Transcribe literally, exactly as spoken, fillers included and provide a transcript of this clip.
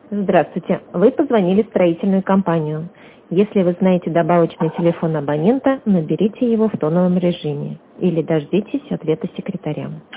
Здравствуйте. Вы позвонили в строительную компанию. Если вы знаете добавочный телефон абонента, наберите его в тоновом режиме или дождитесь ответа секретаря.